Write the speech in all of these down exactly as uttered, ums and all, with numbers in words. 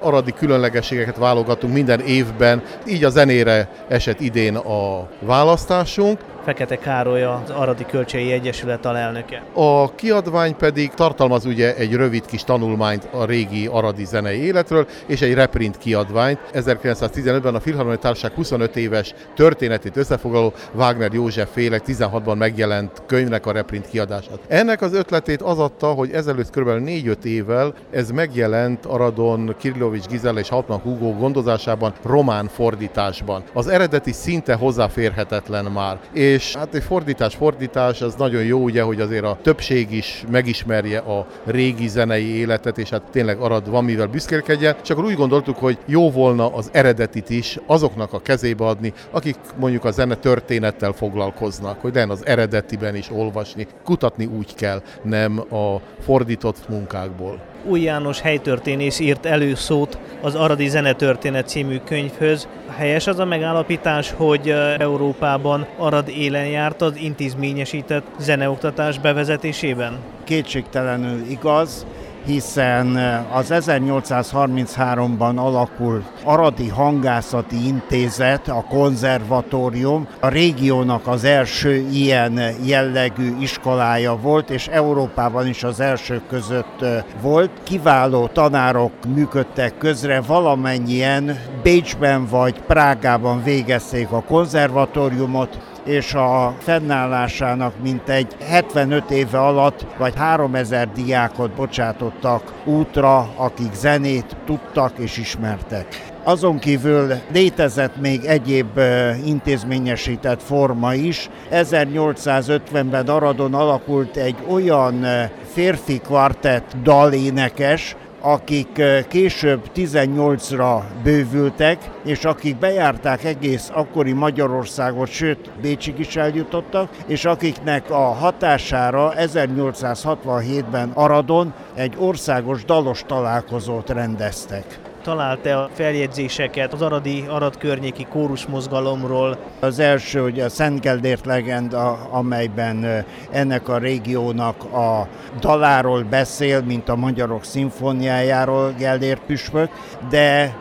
aradi különlegességeket válogatunk minden évben, így a zenére esett idén a választásunk. Fekete Károly, az Aradi Kölcsei Egyesület alelnöke. A kiadvány pedig tartalmaz ugye egy rövid kis tanulmányt a régi aradi zenei életről, és egy reprint kiadványt. ezerkilencszáztizenötben a Filharmonia Társaság huszonöt éves történetét összefoglaló Wagner József féle tizenhatban megjelent könyvnek a reprint kiadását. Ennek az ötletét az adta, hogy ezelőtt kb. négy-öt évvel ez megjelent Aradon Kirillovics Gizella és Hauptmann Hugo gondozásában román fordításban. Az eredeti szinte hozzáférhetetlen már. És hát egy fordítás, fordítás, az nagyon jó, ugye, hogy azért a többség is megismerje a régi zenei életet, és hát tényleg Arad van mivel büszkélkedjen. Csak úgy gondoltuk, hogy jó volna az eredetit is azoknak a kezébe adni, akik mondjuk a zene történettel foglalkoznak, hogy legyen az eredetiben is olvasni. Kutatni úgy kell, nem a fordított munkákból. Új János helytörténész írt előszót az Aradi Zenetörténet című könyvhöz. Helyes az a megállapítás, hogy Európában Arad élen járt az intézményesített zeneoktatás bevezetésében? Kétségtelenül igaz, hiszen az ezernyolcszázharmincháromban alakult Aradi Hangászati Intézet, a konzervatórium, a régiónak az első ilyen jellegű iskolája volt, és Európában is az elsők között volt. Kiváló tanárok működtek közre, valamennyien Bécsben vagy Prágában végezték a konzervatóriumot, és a fennállásának mintegy hetvenöt éve alatt vagy háromezer diákot bocsátottak útra, akik zenét tudtak és ismertek. Azon kívül létezett még egyéb intézményesített forma is. ezernyolcszázötvenben Aradon alakult egy olyan férfi kvartett dalénekes, akik később tizennyolcra bővültek, és akik bejárták egész akkori Magyarországot, sőt Bécsig is eljutottak, és akiknek a hatására ezernyolcszázhatvanhétben Aradon egy országos dalos találkozót rendeztek. Talált-e a feljegyzéseket az aradi, Arad környéki kórusmozgalomról? Az első, hogy a Szent Gellért legenda, amelyben ennek a régiónak a daláról beszél, mint a magyarok szimfóniájáról Gellért püspök, de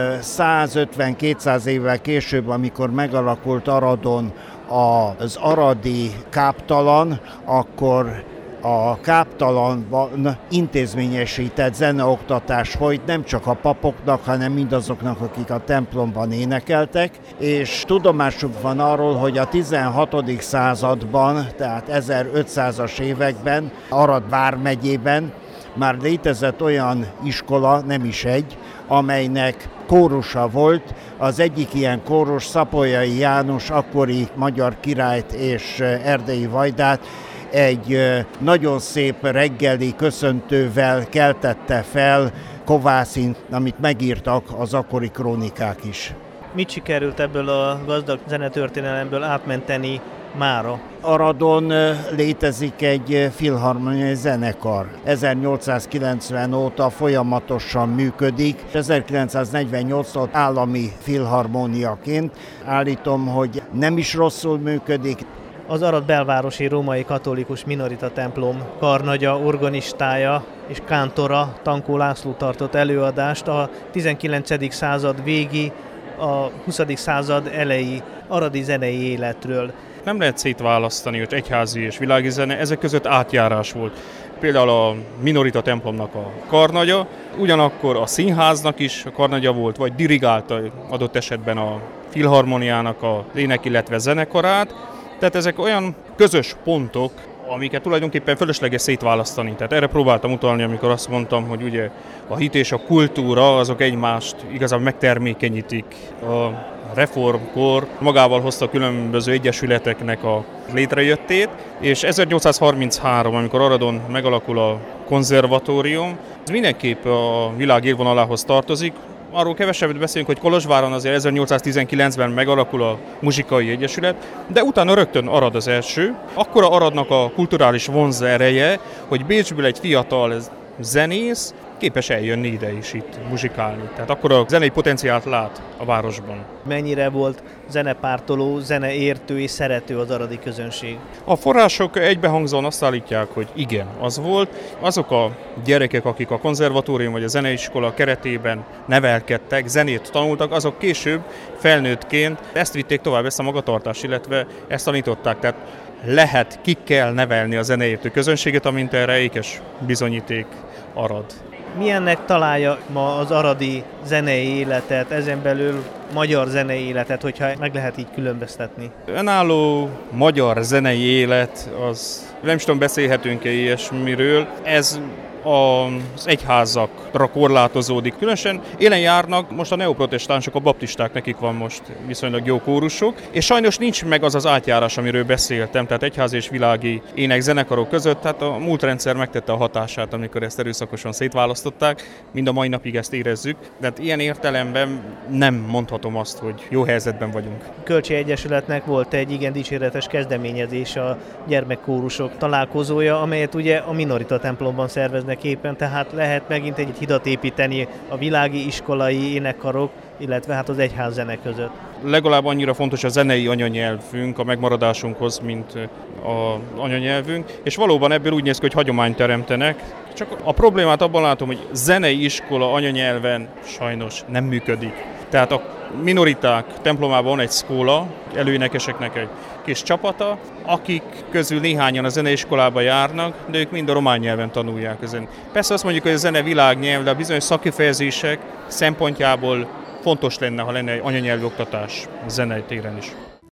százötven-kétszáz évvel később, amikor megalakult Aradon az aradi káptalan, akkor a káptalanban intézményesített zeneoktatás folyt nem csak a papoknak, hanem mindazoknak, akik a templomban énekeltek, és tudomásuk van arról, hogy a tizenhatodik században, tehát ezerötszázas években Arad vármegyében már létezett olyan iskola, nem is egy, amelynek kórusa volt. Az egyik ilyen kórus Szapolyai János, akkori magyar királyt és erdélyi vajdát egy nagyon szép reggeli köszöntővel keltette fel Kovászin, amit megírtak az akkori krónikák is. Mit sikerült ebből a gazdag zenetörténelemből átmenteni mára? Aradon létezik egy filharmoniai zenekar. ezernyolcszázkilencven óta folyamatosan működik. ezerkilencszáznegyvennyolctól állami filharmóniaként. Állítom, hogy nem is rosszul működik. Az Arad belvárosi római katolikus minorita templom karnagya, organistája és kántora Tankó László tartott előadást a tizenkilencedik század végi, a huszadik század elejé aradi zenei életről. Nem lehet szétválasztani, hogy egyházi és világi zene, ezek között átjárás volt. Például a minorita templomnak a karnagya, ugyanakkor a színháznak is a karnagya volt, vagy dirigálta adott esetben a filharmoniának a ének, illetve zenekarát. Tehát ezek olyan közös pontok, amiket tulajdonképpen fölösleges szétválasztani. Tehát erre próbáltam utalni, amikor azt mondtam, hogy ugye a hit és a kultúra azok egymást igazából megtermékenyítik. A reformkor magával hozta különböző egyesületeknek a létrejöttét, és ezernyolcszázharminchárom, amikor Aradon megalakul a konzervatórium, ez mindenképp a világ élvonalához tartozik. Arról kevesebbet beszélünk, hogy Kolozsváron azért ezernyolcszáztizenkilencben megalakul a muzsikai egyesület, de utána rögtön Arad az első. Akkora Aradnak a kulturális vonzereje, hogy Bécsből egy fiatal zenész képes eljönni ide is itt muzsikálni. Tehát akkor a zenei potenciált lát a városban. Mennyire volt zenepártoló, zeneértő és szerető az aradi közönség? A források egybehangzóan azt állítják, hogy igen, az volt. Azok a gyerekek, akik a konzervatórium vagy a zeneiskola keretében nevelkedtek, zenét tanultak, azok később felnőttként ezt vitték tovább, ezt a magatartást, illetve ezt tanították. Tehát lehet, ki kell nevelni a zeneértő közönséget, amint erre ékes bizonyíték Arad. Milyennek találja ma az aradi zenei életet, ezen belül magyar zenei életet, hogyha meg lehet így különböztetni? Önálló magyar zenei élet, az nem is tudom, beszélhetünk-e ilyesmiről. Ez az egyházakra korlátozódik. Különösen élen járnak most a neoprotestánsok, a baptisták, nekik van most viszonylag jó kórusok, és sajnos nincs meg az az átjárás, amiről beszéltem, tehát egyház és világi énekzenekarok között, tehát a múltrendszer megtette a hatását, amikor ezt erőszakosan szétválasztották, mind a mai napig ezt érezzük, de hát ilyen értelemben nem mondhatom azt, hogy jó helyzetben vagyunk. A Kölcsi Egyesületnek volt egy igen dicséretes kezdeményezés, a gyermekkórusok találkozója, amelyet ugye a Minorita templomban szerveznek éppen, tehát lehet megint egy hidat építeni a világi iskolai énekkarok, illetve hát az egyházzene között. Legalább annyira fontos a zenei anyanyelvünk a megmaradásunkhoz, mint az anyanyelvünk, és valóban ebből úgy néz ki, hogy hagyományt teremtenek. Csak a problémát abban látom, hogy zenei iskola anyanyelven sajnos nem működik. Tehát a minoriták templomában van egy szkóla, előénekeseknek egy kis csapata, akik közül néhányan a zeneiskolába járnak, de ők mind a román nyelven tanulják a zenét. Persze azt mondjuk, hogy a zene világnyelv, de a bizonyos szakkifejezések szempontjából fontos lenne, ha lenne egy anyanyelvi oktatás zenei téren is.